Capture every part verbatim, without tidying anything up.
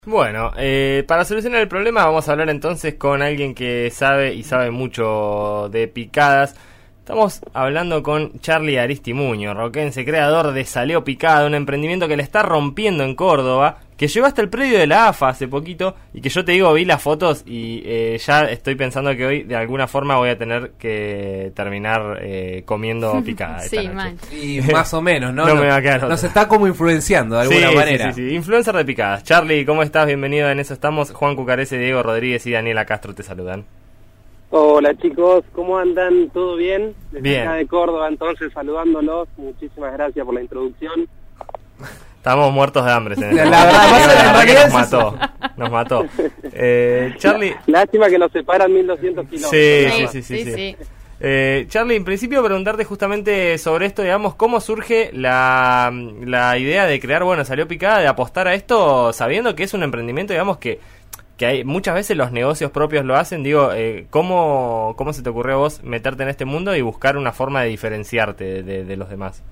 Bueno, eh, para solucionar el problema vamos a hablar entonces con alguien que sabe y sabe mucho de picadas. Estamos hablando con Charly Aristimuño, roquense, creador de Salió Picada, un emprendimiento que le está rompiendo en Córdoba, que llegó hasta el predio de la A F A hace poquito, y que yo te digo, vi las fotos y eh, ya estoy pensando que hoy de alguna forma voy a tener que terminar eh, comiendo picada. Sí, esta man. Y más o menos, ¿no? No no me va a quedar otra. Nos está como influenciando de alguna sí, manera. Sí, sí, sí, influencer de picadas. Charly, ¿cómo estás? Bienvenido, en eso estamos. Juan Cucarese, Diego Rodríguez y Daniela Castro te saludan. Hola chicos, ¿cómo andan? ¿Todo bien? Desde Bien. acá de Córdoba, entonces saludándolos. Muchísimas gracias por la introducción. Estamos muertos de hambre. En La este verdad, momento. pasa, en La verdad que realidad nos es mató. Nos mató. Eh, Charly. Lástima que nos separan mil doscientos kilómetros. Sí, Sí, sí, sí, sí, sí, sí. sí. Eh, Charly, en principio preguntarte justamente sobre esto, digamos, ¿cómo surge la, la idea de crear, bueno, Salió Picada, de apostar a esto sabiendo que es un emprendimiento, digamos, que, que hay muchas veces los negocios propios lo hacen? Digo, eh, ¿cómo, ¿cómo se te ocurrió a vos meterte en este mundo y buscar una forma de diferenciarte de, de, de los demás?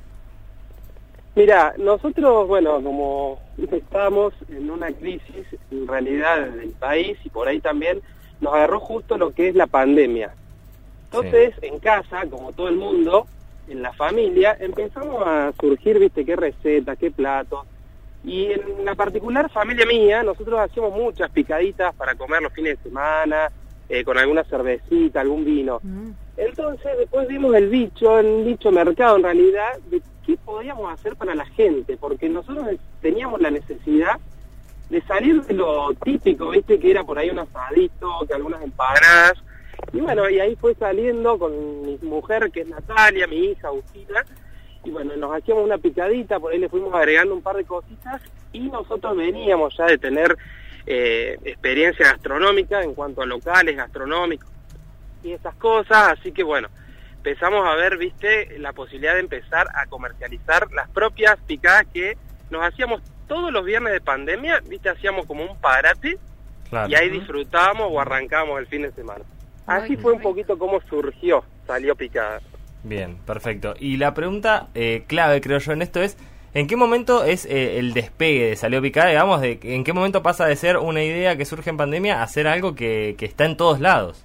Mira, nosotros, bueno, como estamos en una crisis, en realidad, del país y por ahí también, nos agarró justo lo que es la pandemia. Entonces, sí, en casa, como todo el mundo, en la familia, empezamos a surgir, viste, qué recetas, qué platos. Y en la particular familia mía, nosotros hacíamos muchas picaditas para comer los fines de semana, eh, con alguna cervecita, algún vino. Mm. Entonces, después vimos el bicho, el bicho mercado en realidad, de qué podíamos hacer para la gente, porque nosotros teníamos la necesidad de salir de lo típico, viste, que era por ahí un asadito, que algunas empanadas. Y bueno, y ahí fue saliendo con mi mujer, que es Natalia, mi hija, Agustina, y bueno, nos hacíamos una picadita, por ahí le fuimos agregando un par de cositas, y nosotros veníamos ya de tener eh, experiencia gastronómica en cuanto a locales gastronómicos y esas cosas, así que bueno, empezamos a ver, viste, la posibilidad de empezar a comercializar las propias picadas que nos hacíamos todos los viernes de pandemia, viste, hacíamos como un parate, claro, y ahí disfrutábamos o arrancábamos el fin de semana. Así fue un poquito como surgió, Salió Picada. Bien, perfecto. Y la pregunta eh, clave, creo yo, en esto es, ¿en qué momento es eh, el despegue de Salió Picada? Digamos, de, ¿en qué momento pasa de ser una idea que surge en pandemia a ser algo que, que está en todos lados?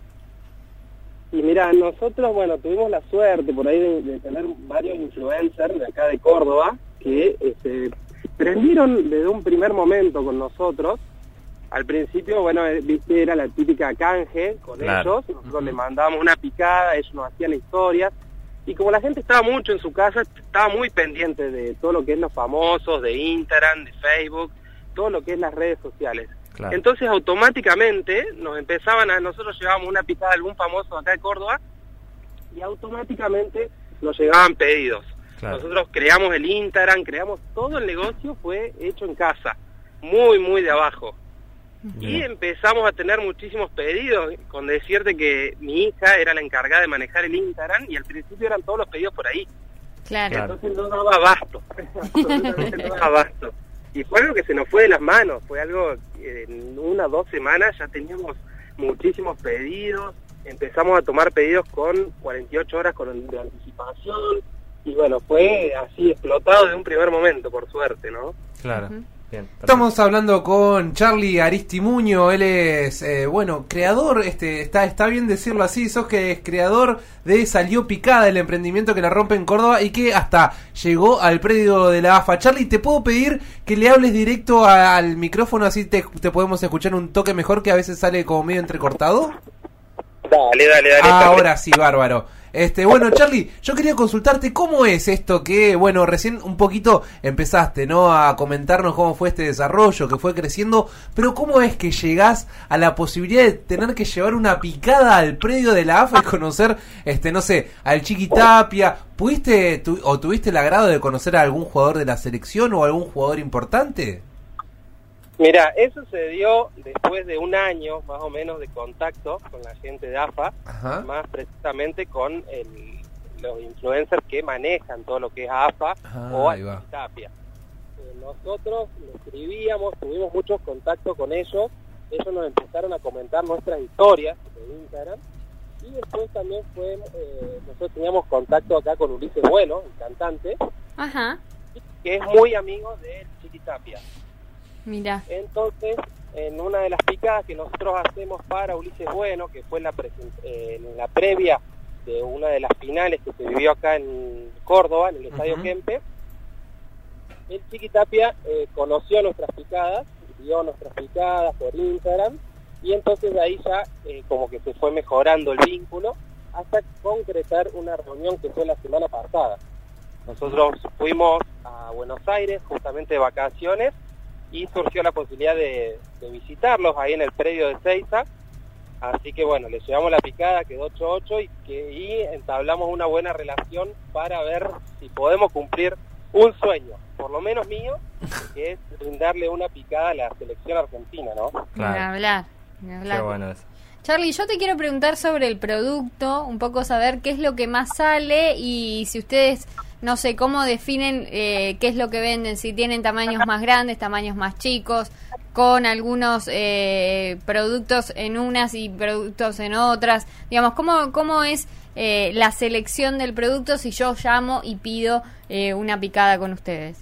Y mira, nosotros, bueno, tuvimos la suerte por ahí de, de tener varios influencers de acá de Córdoba que este, prendieron desde un primer momento con nosotros. Al principio, bueno, viste, era la típica canje con claro. ellos, nosotros uh-huh. les mandábamos una picada, ellos nos hacían historias, y como la gente estaba mucho en su casa, estaba muy pendiente de todo lo que es los famosos, de Instagram, de Facebook, todo lo que es las redes sociales. Claro. Entonces automáticamente nos empezaban a, nosotros llevábamos una picada de algún famoso acá de Córdoba, y automáticamente nos llegaban pedidos. Claro. Nosotros creamos el Instagram, creamos todo el negocio, fue hecho en casa, muy, muy de abajo. Bien. Y empezamos a tener muchísimos pedidos, con decirte que mi hija era la encargada de manejar el Instagram y al principio eran todos los pedidos por ahí. Claro. Entonces no daba abasto, absolutamente no daba abasto. Y fue algo que se nos fue de las manos, fue algo que en una o dos semanas ya teníamos muchísimos pedidos, empezamos a tomar pedidos con cuarenta y ocho horas con de anticipación y bueno, fue así explotado de un primer momento, por suerte, ¿no? Claro. Uh-huh. Bien, estamos hablando con Charly Aristimuño, él es, eh, bueno, creador, este, está, está bien decirlo así, sos que es creador de Salió Picada, el emprendimiento que la rompe en Córdoba y que hasta llegó al predio de la A F A. Charly, ¿te puedo pedir que le hables directo a, al micrófono, así te, te podemos escuchar un toque mejor, que a veces sale como medio entrecortado? Dale, dale, dale. Ah, ahora sí, bárbaro. Este, bueno, Charly, yo quería consultarte cómo es esto que, bueno, recién un poquito empezaste, ¿no?, a comentarnos cómo fue este desarrollo, que fue creciendo, pero cómo es que llegás a la posibilidad de tener que llevar una picada al predio de la A F A y conocer, este, no sé, al Chiqui Tapia. ¿Pudiste tu, o tuviste el agrado de conocer a algún jugador de la selección o algún jugador importante? Mira, eso se dio después de un año más o menos de contacto con la gente de A F A, ajá, más precisamente con el, los influencers que manejan todo lo que es A F A, ah, o a Tapia. Eh, nosotros le escribíamos, tuvimos muchos contactos con ellos, ellos nos empezaron a comentar nuestras historias de Instagram, y después también fue, eh, nosotros teníamos contacto acá con Ulises Bueno, el cantante, ajá, que es muy amigo de Chiqui Tapia. Mirá. Entonces, en una de las picadas que nosotros hacemos para Ulises Bueno, que fue en la, presen- eh, en la previa de una de las finales que se vivió acá en Córdoba, en el Estadio Uh-huh. Kempe, el Chiqui Tapia eh, conoció nuestras picadas, vio nuestras picadas por Instagram, y entonces de ahí ya eh, como que se fue mejorando el vínculo hasta concretar una reunión que fue la semana pasada. Nosotros fuimos a Buenos Aires justamente de vacaciones y surgió la posibilidad de, de visitarlos ahí en el predio de Seiza, así que bueno, les llevamos la picada, quedó ocho ocho y, que, y entablamos una buena relación para ver si podemos cumplir un sueño, por lo menos mío, que es brindarle una picada a la selección argentina, ¿no? Ni hablar, ni hablar. Qué bueno eso. Charly, yo te quiero preguntar sobre el producto, un poco saber qué es lo que más sale y si ustedes, no sé, cómo definen eh, qué es lo que venden, si tienen tamaños más grandes, tamaños más chicos, con algunos eh, productos en unas y productos en otras. Digamos, ¿cómo, cómo es eh, la selección del producto si yo llamo y pido eh, una picada con ustedes?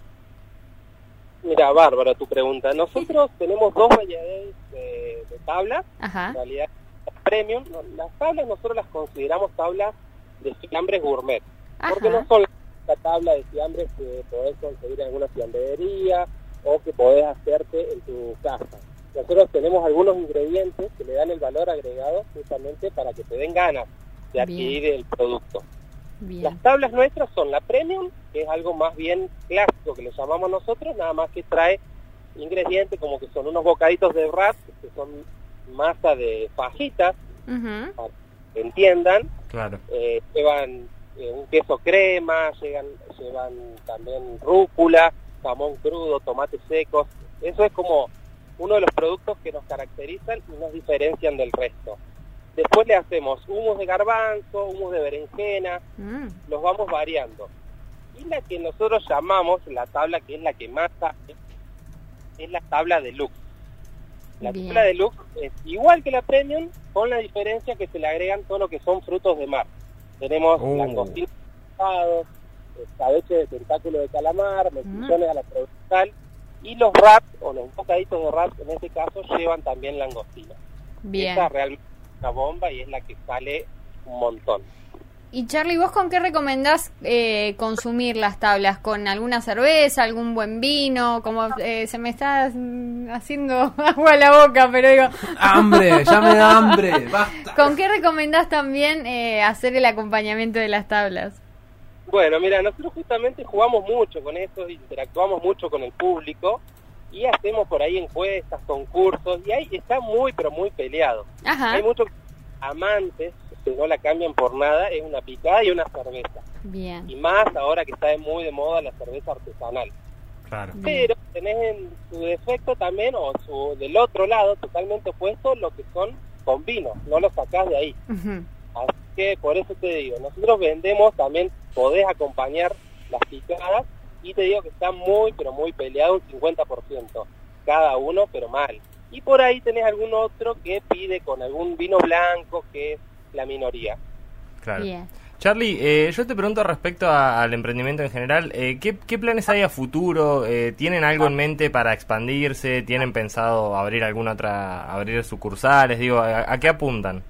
Mira, Bárbara, tu pregunta. Nosotros tenemos dos variedades de, de tablas, Ajá. en realidad premium. No, las tablas nosotros las consideramos tablas de fiambres gourmet, porque Ajá. no son la tabla de fiambres que podés conseguir en alguna fiambrería o que podés hacerte en tu casa. Nosotros tenemos algunos ingredientes que le dan el valor agregado justamente para que te den ganas de adquirir Bien. el producto. Bien. Las tablas nuestras son la premium, que es algo más bien clásico que le llamamos nosotros, nada más que trae ingredientes como que son unos bocaditos de wrap, que son masa de fajitas, Uh-huh. para que entiendan, Claro. eh, llevan eh, un queso crema, llegan, llevan también rúcula, jamón crudo, tomates secos. Eso es como uno de los productos que nos caracterizan y nos diferencian del resto. Después le hacemos humus de garbanzo, humus de berenjena, Mm. los vamos variando. Y la que nosotros llamamos la tabla que es la que más sale, es la tabla deluxe. La Bien. tabla deluxe es igual que la premium, con la diferencia que se le agregan todo lo que son frutos de mar. Tenemos Uh. langostinos asados, escabeche de tentáculo de calamar, mejillones a la provençal, y los wraps, o los bocaditos de wraps, en este caso, llevan también langostino. Bien. Esa realmente es una bomba y es la que sale un montón. Y Charly, ¿vos con qué recomendás eh, consumir las tablas? ¿Con alguna cerveza, algún buen vino? Como eh, se me está mm, haciendo agua a la boca, pero digo... ¡Hambre! ¡Ya me da hambre! ¡Basta! ¿Con qué recomendás también eh, hacer el acompañamiento de las tablas? Bueno, mira, nosotros justamente jugamos mucho con eso, interactuamos mucho con el público y hacemos por ahí encuestas, concursos, y ahí está muy, pero muy peleado. Ajá. Hay muchos amantes que no la cambian por nada, es una picada y una cerveza. Bien. Y más ahora que está muy de moda la cerveza artesanal. Claro. Bien. Pero tenés en su defecto también, o su del otro lado, totalmente opuesto, lo que son con vino, no lo sacás de ahí. Ujú. Así que por eso te digo, nosotros vendemos, también podés acompañar las picadas, y te digo que está muy, pero muy peleado, un cincuenta por ciento cada uno, pero mal. Y por ahí tenés algún otro que pide con algún vino blanco, que es la minoría. Claro. Bien. Charly, eh, yo te pregunto respecto a- al emprendimiento en general, eh, ¿qué, ¿qué planes hay a futuro? Eh, ¿Tienen algo en mente para expandirse? ¿Tienen pensado abrir alguna otra, abrir sucursales? Digo, ¿a, a qué apuntan?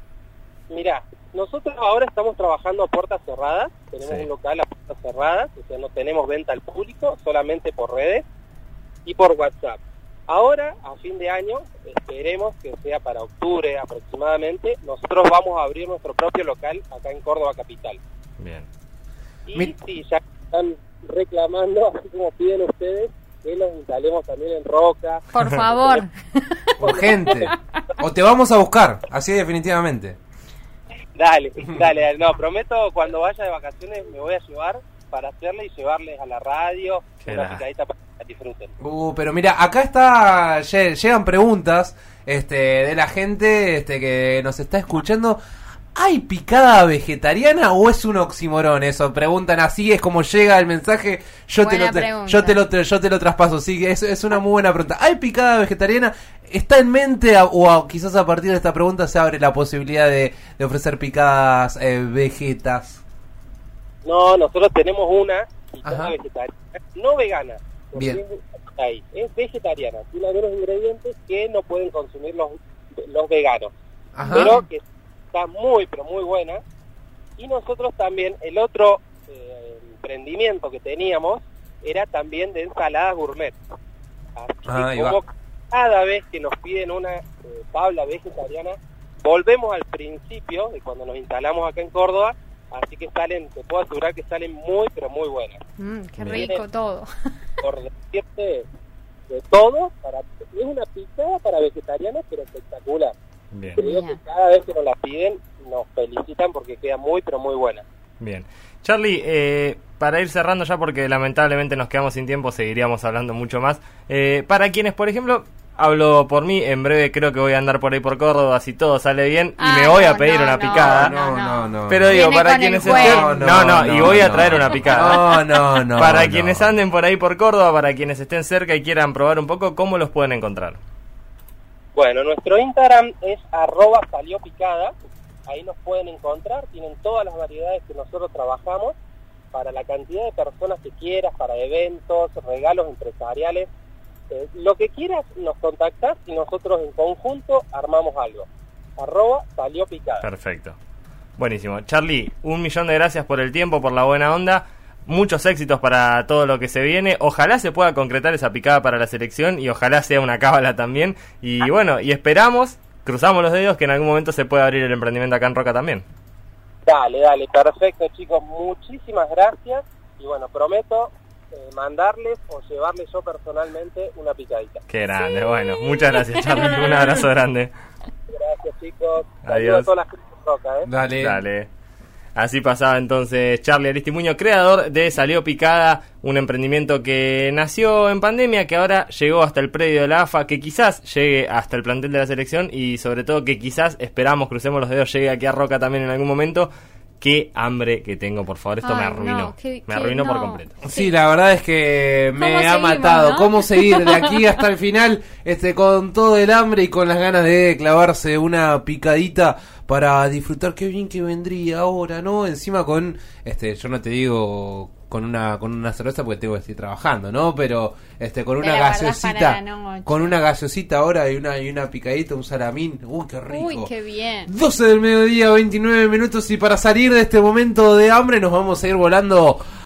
Mirá, nosotros ahora estamos trabajando a puertas cerradas, tenemos Sí. un local a puertas cerradas, o sea, no tenemos venta al público, solamente por redes y por WhatsApp. Ahora, a fin de año, esperemos que sea para octubre aproximadamente, nosotros vamos a abrir nuestro propio local acá en Córdoba Capital. Bien. Y Mi- sí, ya están reclamando, así como piden ustedes, que los instalemos también en Roca. Por favor. Urgente. O te vamos a buscar, así definitivamente. Dale, dale, dale, no, prometo cuando vaya de vacaciones me voy a llevar para hacerle y llevarles a la radio Qué una la- picadita para que disfruten. Uh, pero mira, acá está, lle- llegan preguntas este, de la gente este, que nos está escuchando. ¿Hay picada vegetariana o es un oxímoron eso? Preguntan así, es como llega el mensaje. Yo te Buena lo, tra- pregunta. yo te lo, tra- yo te lo traspaso. Sí, es, es una muy buena pregunta. ¿Hay picada vegetariana? ¿Está en mente a- o a- quizás a partir de esta pregunta se abre la posibilidad de, de ofrecer picadas eh, vegetas? No, nosotros tenemos una picada Ajá. vegetariana, no vegana. Porque Bien. ahí, es vegetariana, tiene algunos ingredientes que no pueden consumir los, los veganos, Ajá. pero que está muy, pero muy buena. Y nosotros también, el otro eh, emprendimiento que teníamos era también de ensaladas gourmet. Así Ah, que como cada vez que nos piden una eh, tabla vegetariana, volvemos al principio de cuando nos instalamos acá en Córdoba, así que salen, te puedo asegurar que salen muy, pero muy buenas. Mm, qué Bien. rico todo. Por decirte de todo, para, es una pizza para vegetarianos, pero espectacular. Bien, Creo que cada vez que nos la piden, nos felicitan porque queda muy, pero muy buena. bien. Charly, eh, para ir cerrando ya, porque lamentablemente nos quedamos sin tiempo, seguiríamos hablando mucho más. Eh, para quienes, por ejemplo, hablo por mí, en breve creo que voy a andar por ahí por Córdoba, si todo sale bien, Ah, y me voy no, a pedir no, una no, picada. No, no, no. Pero digo, Viene para con quienes el estén... juego. No, no, y voy a traer una picada. No, no, no. Para no. quienes anden por ahí por Córdoba, para quienes estén cerca y quieran probar un poco, ¿cómo los pueden encontrar? Bueno, nuestro Instagram es arroba salió picada, ahí nos pueden encontrar, tienen todas las variedades que nosotros trabajamos, para la cantidad de personas que quieras, para eventos, regalos empresariales, eh, lo que quieras nos contactas y nosotros en conjunto armamos algo. Arroba salió picada. Perfecto. Buenísimo. Charly, un millón de gracias por el tiempo, por la buena onda. Muchos éxitos para todo lo que se viene. Ojalá se pueda concretar esa picada para la selección y ojalá sea una cábala también. Y bueno, y esperamos, cruzamos los dedos, que en algún momento se pueda abrir el emprendimiento acá en Roca también. Dale, dale, perfecto chicos, muchísimas gracias y bueno, prometo eh, mandarles o llevarles yo personalmente una picadita. Qué grande, bueno. Muchas gracias, Charly. Un abrazo grande. Gracias chicos, Adiós. saludos a toda la gente de Roca, ¿eh? Dale. Dale. Así pasaba entonces Charly Aristimuño, creador de Salió Picada, un emprendimiento que nació en pandemia, que ahora llegó hasta el predio de la A F A, que quizás llegue hasta el plantel de la selección y sobre todo que quizás, esperamos, crucemos los dedos, llegue aquí a Roca también en algún momento. Qué hambre que tengo, por favor, esto Ay, me arruinó, no, que- me que arruinó por no. completo. Sí, la verdad es que me ¿Cómo ha seguimos, matado. no? ¿Cómo seguir de aquí hasta el final? Este, con todo el hambre y con las ganas de clavarse una picadita para disfrutar. Qué bien que vendría ahora, ¿no? Encima con, este, yo no te digo con una con una cerveza porque tengo que estar trabajando, ¿no? Pero este con Te una la guardás gaseosita, para la noche. con una gaseosita ahora y una y una picadita, un salamín. Uy, qué rico. Uy, qué bien. doce del mediodía, veintinueve minutos, y para salir de este momento de hambre nos vamos a ir volando